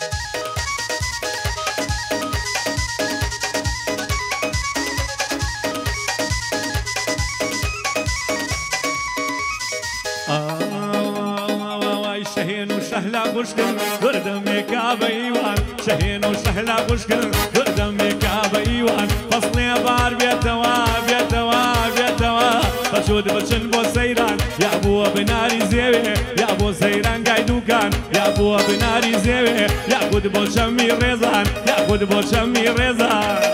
شهين وشهلا بوشكل دردمك بيوان شهين وشهلا بوشكل دردمك بيوان فصلي بار بيتوا بيتوا بيتوا بشود بچن بو سيران يا ابو بناري زيوي يا ابو سيران قايدوكان يا ابو بناري زيوي يا خود بو شمي رزان يا خود بو شمي رزان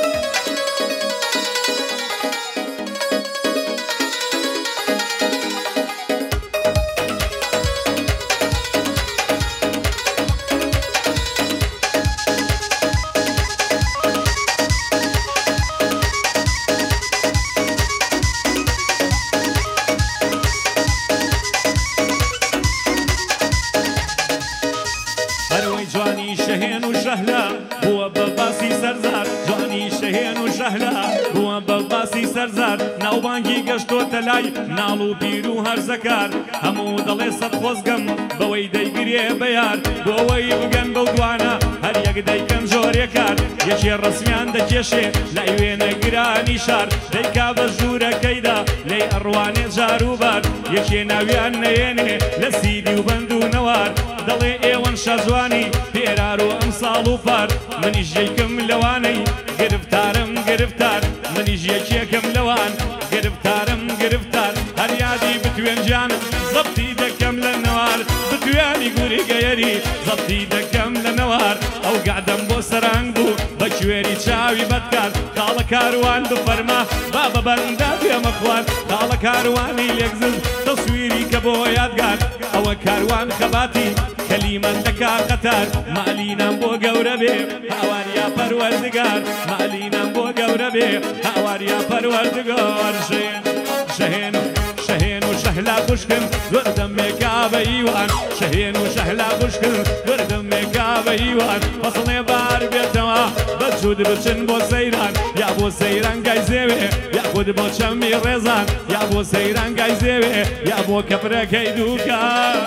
جواني شهين وشهلا هو بباسي سرزار جواني شهين وشهلا هو بباسي سرزار ناوبانگی گشتو تلای نالو بیرو هر زکار همو دڵێ سەد خۆزگەم بەوەی دەیگرێ بەیار بۆەوەی بگەن بەو دوانە هەر یەک دەیکەن جۆرێ کار یەکێ ڕسمیان دەکێشێ لای وێنە گرانی شار دەیکا بە ژوورەکەیدا لێی ئەڕوانێ جاروبار یەکێ ناویان نەیێنێ لە سیدی و بەند و نەوار دەڵێ ئێوەن شەجوانی پێرار و ئەمساڵ و پار منیش یەکم لەوانەی گرفتارم گرفتار منیش یەکێکم لەوان گرفتارم گرفتار هەر یادی بتوێن جانم زەبتی دەکەم لە نەوار بتوێنی گوری گەیەری زەبتی دەکەم لە نەوار ئەو گادەم بۆ سەرنگ بوو بە کوێری چاوی بەدکار تاڵە کاروان بفەرما با بە بەندا پێمە خوار تاڵە کاروانی لێکزن تەسویری کە بۆ یادگار ئەوە کاروان خەباتی کەلیمەن دەکا قەتار مالینام بۆ گەورە بێ هاواریا پەروەردگار مالینام بۆ گەورە بێ هاواریا پەروەردگار شهێن شهێن و شەهلا خوشکن دوردەمێکا بە ئیوان شهێن و شەهلا خوشکن دوردەمێکا بە ئیوان فەسڵێ بار بێتەوە بەجود بچن بۆ سەیران یا بۆ سەیران گای زێوێ یا خود بۆ چەمی ڕێزان یا بۆ سەیران گای زێوێ یا بۆ کەپرەکەی دووکان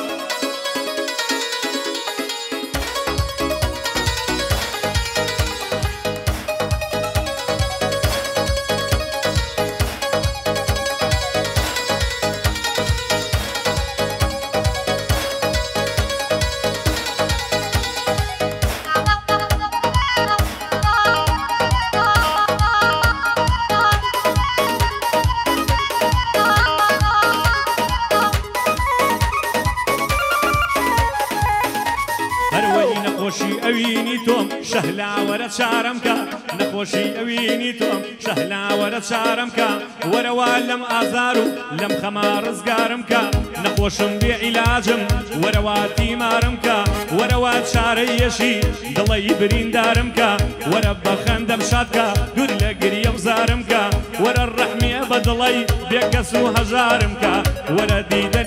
نەخۆشی ئەوینی تۆم شەهلاوەرە چارەمکە نەخۆشی ئەوینی تۆم شەهلاوەرە چارەمکە وەرەوە لەم ئازار و لەم خەما ڕزگارمکە نەخۆشم بێ عیلاجم وەرەوە تیمارمکە وەرەوە چارەی یەشی دڵی بریندارمکە وەرە بە خەندەم شادکە دوور لە گریە و زارمکە وەرە ڕەحمیە بە دڵی بێکەس و هەژارمکە وەرە دیدە